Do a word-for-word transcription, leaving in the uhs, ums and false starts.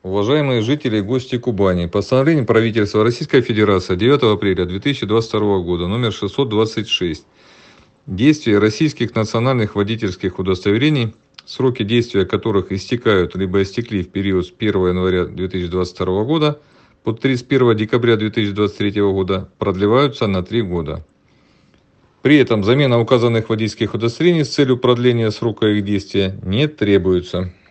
Уважаемые жители и гости Кубани, постановление правительства Российской Федерации девятого апреля две тысячи двадцать второго года номер шестьсот двадцать шесть. Действие российских национальных водительских удостоверений, сроки действия которых истекают либо истекли в период с первого января две тысячи двадцать второго года по тридцать первого декабря две тысячи двадцать третьего года, продлеваются на три года. При этом замена указанных водительских удостоверений с целью продления срока их действия не требуется.